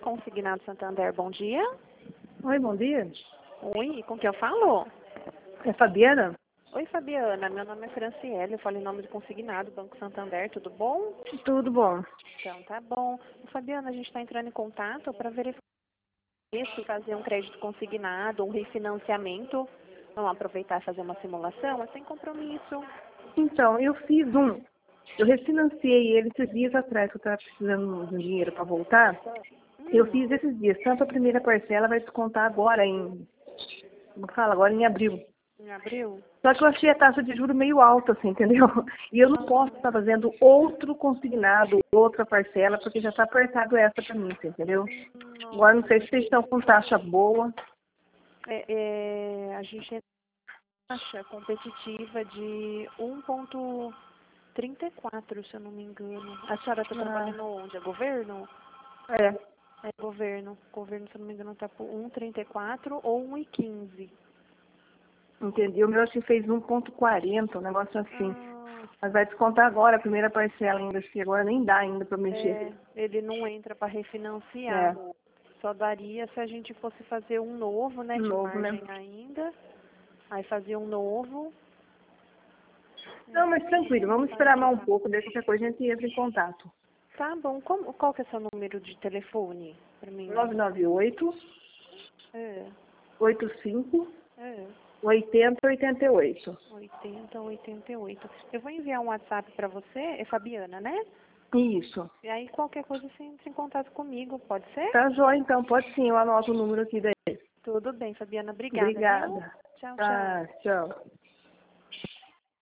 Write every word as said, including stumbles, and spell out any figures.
Consignado Santander, bom dia. Oi, bom dia. Oi, com quem eu falo? É Fabiana? Oi, Fabiana, meu nome é Franciele, eu falo em nome do Consignado, Banco Santander, tudo bom? Tudo bom. Então, tá bom. Fabiana, a gente está entrando em contato para verificar isso, fazer um crédito consignado, um refinanciamento. Vamos aproveitar e fazer uma simulação, é sem compromisso. Então, eu fiz um. Eu refinanciei ele esses dias atrás, que eu estava precisando de um dinheiro para voltar. Eu Hum, fiz esses dias. Tanto a primeira parcela vai descontar agora em... Como fala? Agora em abril. em abril? Só que eu achei a taxa de juros meio alta, assim, entendeu? E eu não posso estar fazendo outro consignado, outra parcela, porque já está apertado essa para mim, você entendeu? Agora não sei se vocês estão com taxa boa. É, é, a gente tem taxa competitiva de um vírgula trinta e quatro, se eu não me engano. A senhora está Ah, trabalhando onde? É governo? é. É governo. Governo, se eu não me engano, está por um vírgula trinta e quatro ou um vírgula quinze. Entendi. O meu acho que fez um ponto quarenta, um negócio assim. Ah, Mas vai descontar agora a primeira parcela ainda, que agora nem dá ainda para mexer. é, ele não entra para refinanciar. É, Só daria se a gente fosse fazer um novo, né? de De novo, né? margem ainda. Aí fazer um novo. Não, mas tranquilo, vamos esperar mais um pouco, daí qualquer coisa a gente entra em contato. Tá bom. Como, qual que é seu número de telefone para mim? nove nove oito, É, oito cinco, é. oito zero oito oito. oitenta, oitenta e oito. Eu vou enviar um WhatsApp para você, é Fabiana, né? Isso. E aí qualquer coisa você entra em contato comigo, pode ser? Tá jóia, então, pode sim, eu anoto o número aqui daí. Tudo bem, Fabiana. Obrigada, viu? Obrigada. Tchau, tchau. Tá, tchau.